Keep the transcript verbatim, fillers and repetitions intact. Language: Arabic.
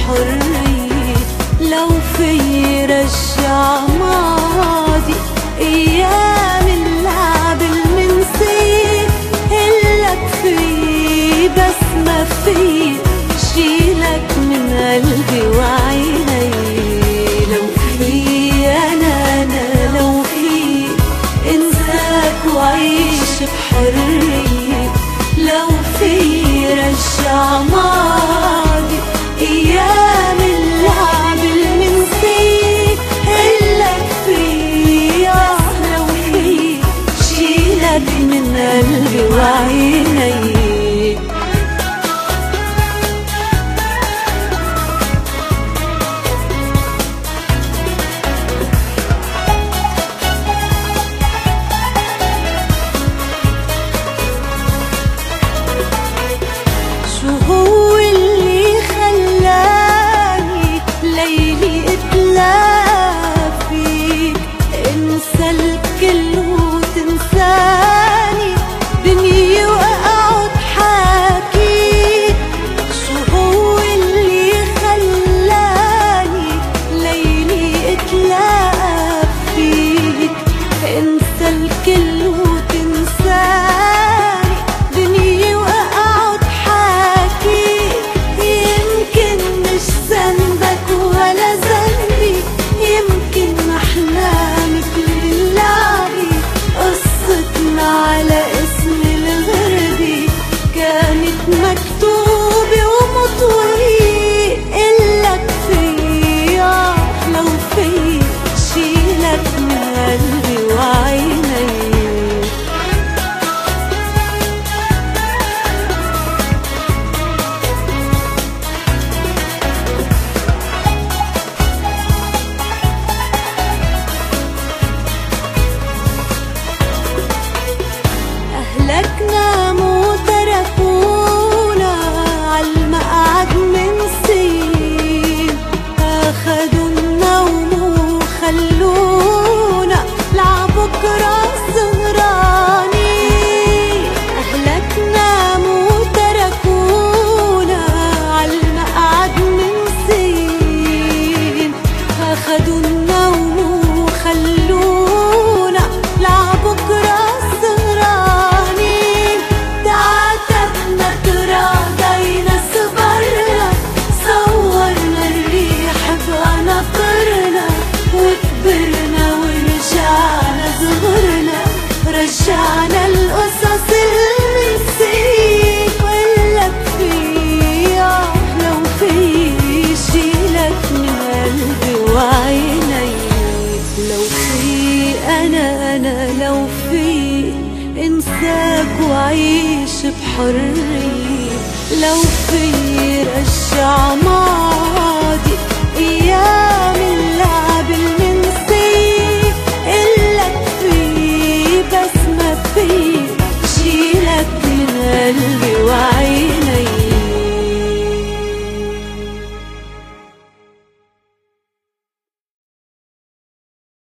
بحرية. لو في رجع ماضي أيام اللعب المنسية، هلك في بس ما في شيلك من قلبي وعيني. لو في أنا أنا لو في انساك وعيش بحرية. لو في رجع ماضي أيام اللعب المنسية، هلك في لو في شيلك من قلبي وعيني. شو هو اللي خلاني ليلي اتلاقى فيك؟ انسى الكل وتنساني دنيا واقعد حاكيك. شو هو اللي خلاني ليلي اتلاقى فيك؟ انسى الكل وتنساني دنيا واقعد حاكيك. يمكن مش ذنبك ولا ذنبي، يمكن احلامي كل اللعبي. قصتنا على اسم الغربي كانت مكتوبة ومطوية. إلك في لو في شيلك من قلبي وعيني. أهلكنا مو تركونا عالمقعد من سنين، أخدوا النوم وخلونا لعبكرة سهرانين. أهلكنا مو تركونا عالمقعد من سنين، أخدوا النوم وخلونا لعبكرة سهرانين. تعاتبنا تراضينا صبرنا، صورنا الريح بقناطرنا، وكبرنا ورجعنا صغرنا. رجعنا القصص المنسية. وقلك في لو في شيلك من قلبي وعيني. لو في أنا أنا لو في انساك وعيش بحرية. لو في رجع ماضي أيام اللعب المنسية، إلك في بس ما في شيلك من قلبي